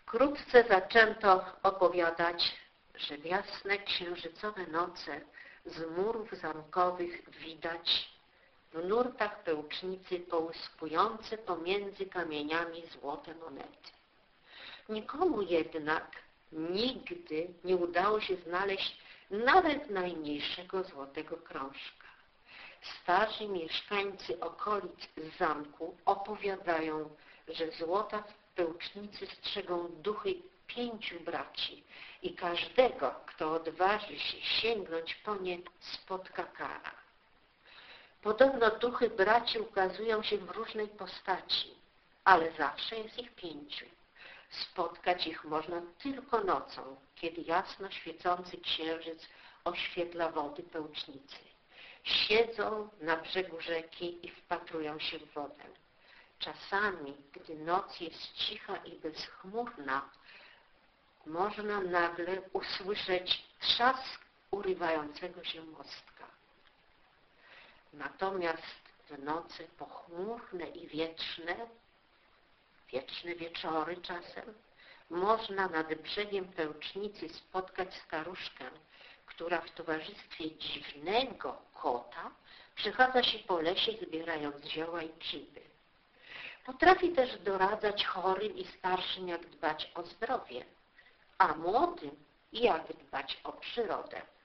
Wkrótce zaczęto opowiadać, że w jasne księżycowe noce z murów zamkowych widać w nurtach pełcznicy połyskujące pomiędzy kamieniami złote monety. Nikomu jednak nigdy nie udało się znaleźć nawet najmniejszego złotego krążka. Starzy mieszkańcy okolic zamku opowiadają, że złota w pełcznicy strzegą duchy 5 braci i każdego, kto odważy się sięgnąć po nie, spotka kara. Podobno duchy braci ukazują się w różnej postaci, ale zawsze jest ich 5. Spotkać ich można tylko nocą, kiedy jasno świecący księżyc oświetla wody pełcznicy. Siedzą na brzegu rzeki i wpatrują się w wodę. Czasami, gdy noc jest cicha i bezchmurna, można nagle usłyszeć trzask urywającego się mostka. Natomiast w noce pochmurne i wieczne wieczory czasem, można nad brzegiem pełcznicy spotkać staruszkę, która w towarzystwie dziwnego kota przechadza się po lesie, zbierając zioła i grzyby. Potrafi też doradzać chorym i starszym, jak dbać o zdrowie, a młodym, jak dbać o przyrodę.